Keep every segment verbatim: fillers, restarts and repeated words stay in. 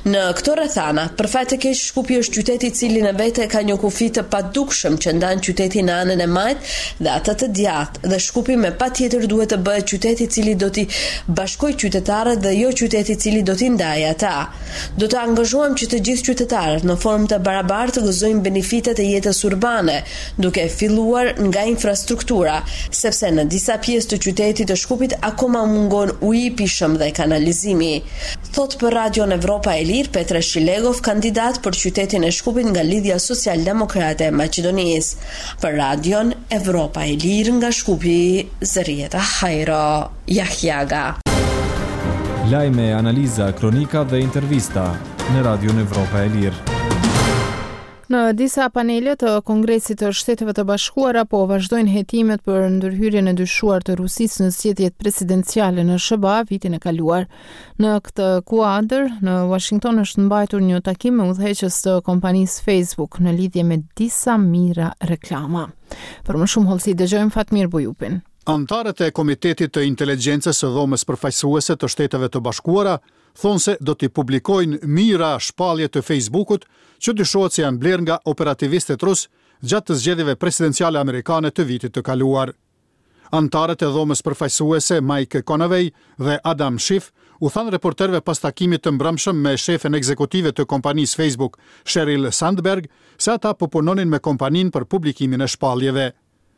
Në këto rrethana, përfaqësisht Shkupi është qyteti i cili në vete ka një kufi të padukshëm që ndan qytetin në anën e majt dhe atë të djathtë, dhe Shkupi me patjetër duhet të bëhet qyteti i cili do t'i bashkojë qytetarët dhe jo qyteti i cili do t'i ndajë ata. Do të angazhohem që të gjithë qytetarët në formë të barabartë të gëzojnë benefitet e jetës urbane, duke filluar nga infrastruktura, sepse në disa pjesë të qytetit të Shkupit akoma mungon uji i pishëm dhe kanalizimi. Thot për Radion Evropa e Lirë Petre Shilegov, kandidat për qytetin e Shkupit nga Lidhja Social-Demokrate e Maqedonisë. Për Radion Evropa e Lirë nga Shkupi, Zërieta Hajro Jahjaga. Lajme, analiza, kronika dhe intervista në Radion Evropa e Lirë. Në disa panele të Kongresit të Shteteve të Bashkuara po vazhdojnë hetimet për ndërhyrjen e dyshuar të Rusisë në zgjedhjet presidenciale në S B A vitin e kaluar. Në këtë kuadër, në Washington është mbajtur një takim me udhëheqës të kompanisë Facebook në lidhje me disa mira reklama. Për më shumë hollësi dëgjojmë Fatmir Bujupin. Antarët e Komitetit të Inteligjencës së Dhomës Përfaqësuese të Shteteve të Bashkuara thonë se do t'i publikojnë mira shpallje të Facebookut që dyshohet se janë blerë nga operativistët rus gjatë të zgjedhjeve presidenciale amerikane të vitit të kaluar. Antarët e Dhomës Përfaqësuese Mike Conaway dhe Adam Schiff u thanë reporterëve pas takimit të mbrëmshëm me shefen ekzekutive të kompanisë Facebook, Sheryl Sandberg, se ata po punonin me kompaninë për publikimin e shpalljeve.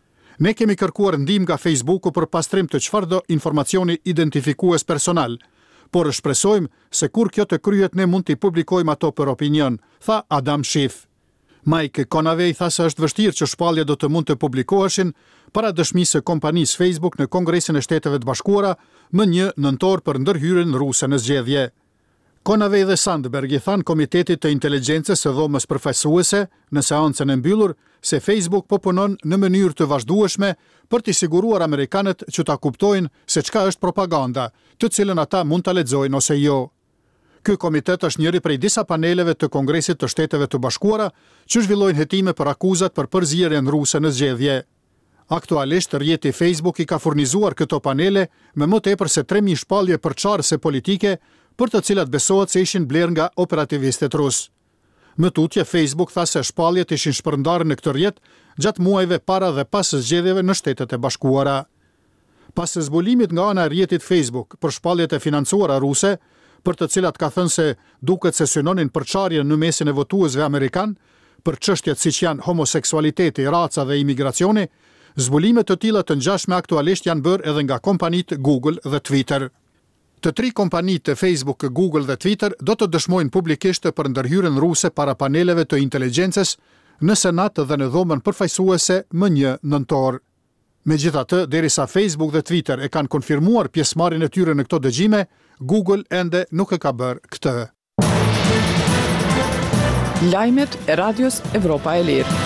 Ne kemi kërkuar ndihmë nga Facebooku për pastrim të çfarëdo informacioni identifikues personal, por shpresojmë se kur kjo të kryhet ne mund t'i publikojmë ato për opinion, tha Adam Schiff. Mike Conaway tha se është vështirë që shpalljet do të mund të publikoheshin para dëshmisë së kompanisë Facebook në Kongresin e Shteteve të Bashkuara më një nëntor për ndërhyrjen ruse në zgjedhje. Conaway dhe Sandberg i thanë Komitetit të Inteligjencës së Dhomës Përfaqësuese në seancën e mbyllur se Facebook po punon në mënyrë të vazhdueshme për t'i siguruar amerikanët që ta kuptojnë se çka është propaganda, të cilën ata mund ta lexojnë ose jo. Ky komitet është njëri prej disa paneleve të Kongresit të Shteteve të Bashkuara që zhvillojnë hetime për akuzat për përzierjen ruse në zgjedhje. Aktualisht rrjeti Facebook i ka furnizuar këto panele me më tepër se tre mijë shpallje përçarëse politike, për të cilat besohet se ishin blerë nga operativistët rus. Më tutje, Facebook tha se shpalljet ishin shpërndarë në këtë rrjet gjatë muajve para dhe pas zgjedhjeve në Shtetet e Bashkuara. Pas zbulimit nga ana e rrjetit Facebook për shpalljet e financuara ruse, për të cilat ka thënë se duket se synonin përçarjen në mesin e votuesve amerikan për çështjet siç janë homoseksualiteti, raca dhe imigracioni, zbulime të tilla të ngjashme aktualisht janë bërë edhe nga kompanitë Google dhe Twitter. Të tri kompanitë të Facebook, Google dhe Twitter do të dëshmojnë publikisht për ndërhyrjen ruse para paneleve të inteligjencës në Senat dhe në Dhomën Përfaqësuese më një nëntor. Megjithatë, derisa Facebook dhe Twitter e kanë konfirmuar pjesëmarrjen e tyre në këto dëgjime, Google ende nuk e ka bërë këtë. Lajmet e Radios Evropa e Lirë.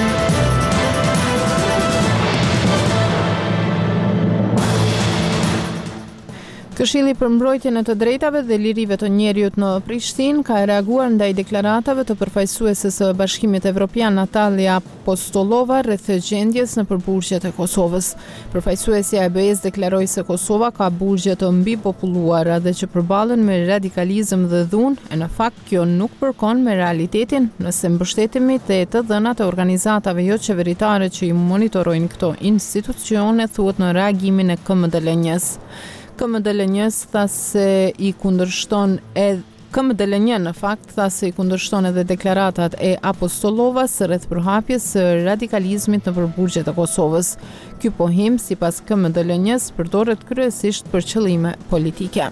Këshilli për mbrojtjen e të drejtave dhe lirive të njerëzit në Prishtinë ka reaguar ndaj deklaratave të përfaqësueses së Bashkimit Evropian Natalia Apostolova rreth gjendjes në përburgjet e Kosovës. Përfaqësuesja e B E S deklaroi se Kosova ka burgje të mbipopulluara dhe që përballen me radikalizëm dhe dhunë, e në fakt kjo nuk përkon me realitetin nëse mbështetemi te të dhënat e organizatave jo qeveritare që i monitorojnë këto institucione, thuhet në reagimin e K M D L N-s. K M D L N-s tha se i kundërshton edhe K M D L N në fakt tha se i kundërshton edhe deklaratat e Apostolovas rreth përhapjes së radikalizmit në përburgjet e Kosovës. Ky pohim, sipas K M D L N-s, përdoret kryesisht për qëllime politike.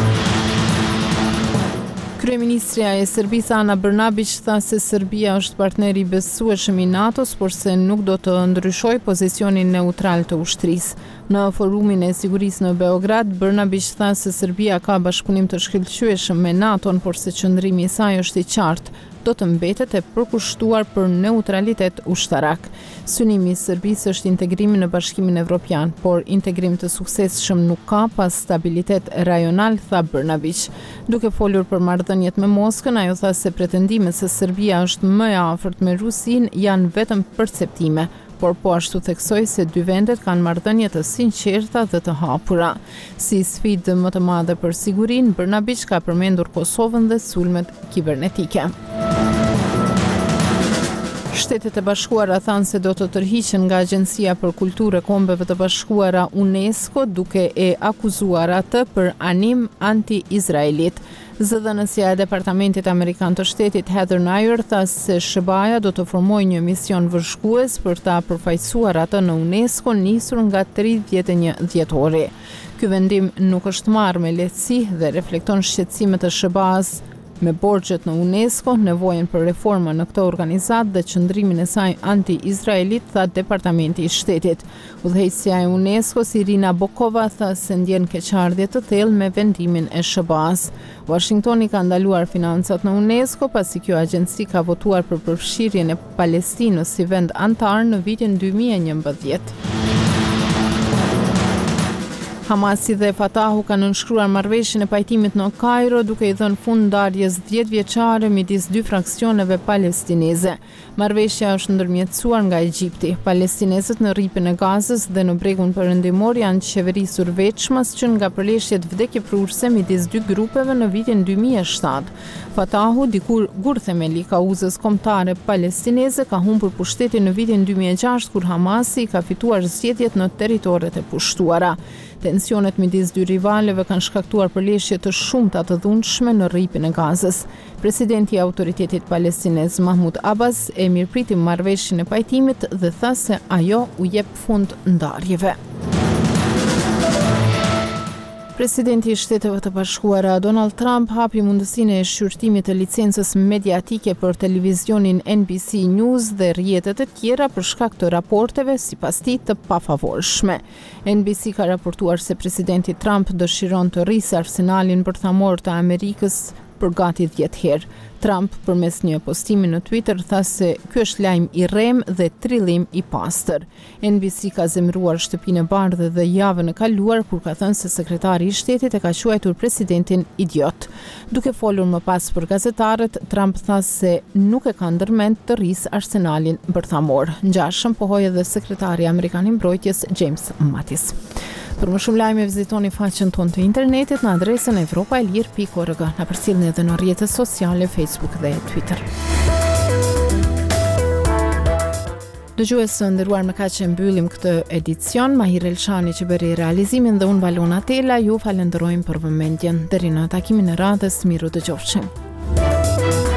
Kryeministrja e Serbisë Ana Brnabić tha se Serbia është partner i besueshëm i NATO-s, por se nuk do të ndryshojë pozicionin neutral të ushtrisë. Në forumin e sigurisë në Beograd, Brnabić tha se Serbia ka bashkëpunim të shkëlqyeshëm me NATO-n, por se qëndrimi i saj është i qartë, do të mbetet e përkushtuar për neutralitet ushtarak. Synimi i Serbisë është integrimi në Bashkimin Evropian, por integrim të suksesshëm nuk ka pas stabilitet rajonal, tha Brnabić. Duke folur për marrëdhëniet me Moskën, ajo tha se pretendimet se Serbia është më e afërt me Rusinë janë vetëm perceptime, por po ashtu theksoi se dy vendet kanë marrëdhënie të sinqerta dhe të hapura. Si sfidë më të madhe për sigurinë, Brnabić ka përmendur Kosovën dhe sulmet kibernetike. Shtetet e Bashkuara thanë se do të tërhiqen nga Agjencia për Kulturë e Kombeve të Bashkuara UNESCO duke e akuzuar atë për anim anti-izraelit. Zëdhënësja e Departamentit Amerikan të Shtetit Heather Nauert tha se S B A-ja do të formojë një mision vëzhgues për ta përfaqësuar atë në UNESCO nisur nga tridhjetë e një dhjetori. Ky vendim nuk është marrë me lehtësi dhe reflekton shqetësimet e S B A-s me borxhet në UNESCO, nevojën për reforma në këtë organizatë dhe qëndrimin e saj anti-izraelit, tha Departamenti i Shtetit. Udhëheqësja e UNESCO, Irina Bokova, tha se ndjen keqardhje të thellë me vendimin e S B A-s. Washingtoni ka ndaluar financat në UNESCO pasi kjo agjenci ka votuar për përfshirjen e Palestinës si vend antar në vitin dy mijë e njëmbëdhjetë. Hamasi dhe Fatahu kanë nënshkruar marrëveshjen e pajtimit në Kairo duke i dhënë fund ndarjes dhjetë vjeçare midis dy fraksioneve palestineze. Marrëveshja është ndërmjetësuar nga Egjipti. Palestinezët në rripin e Gazës dhe në bregun perëndimor janë qeverisur veçmas që nga përleshjet vdekjeprurse midis dy grupeve në vitin dy mijë e shtatë. Fatahu, dikur gurthemeli ka uzës kombëtare palestineze, ka humbur pushtetin në vitin dy mijë e gjashtë kur Hamasi ka fituar zgjedhjet në territoret e pushtuara. Tensionet midis dy rivaleve kanë shkaktuar përleshje të shumta të dhunshme në rripin e Gazës. Presidenti i Autoritetit Palestinez Mahmud Abbas e mirëpriti marrëveshjen e pajtimit dhe tha se ajo u jep fund ndarjeve. Presidenti i Shteteve të Bashkuara Donald Trump hapi mundësinë e shqyrtimit të licencës mediatike për televizionin N B C News dhe rrjetet e tjera për shkak të raporteve sipas tij të pafavorshme. N B C ka raportuar se presidenti Trump dëshiron të rrisë arsenalin bërthamor të Amerikës për gati dhjetë herë. Trump përmes një postimi në Twitter tha se ky është lajm i rrem dhe trillim i pastër. N B C ka zemëruar Shtëpinë e Bardhë dhe javën e kaluar kur ka thënë se sekretari i shtetit e ka quajtur presidentin idiot. Duke folur më pas për gazetarët, Trump tha se nuk e ka ndërmend të rrisë arsenalin bërthamor. Ngjashëm pohoi edhe sekretari amerikan i mbrojtjes James Mattis. Për më shumë lajme vizitoni faqen tonë të internetit në adresën evropa e lirë pikë org. Na përcjellni edhe në rrjetet sociale Facebook dhe Twitter. Dëgjues së nderuar, me kaq që mbyllim këtë edicion. Mahir Elshani që bëri realizimin dhe unë Valona Tela ju falenderojmë për vëmendjen. Deri në takimin e radhës, miru dëgjofshim.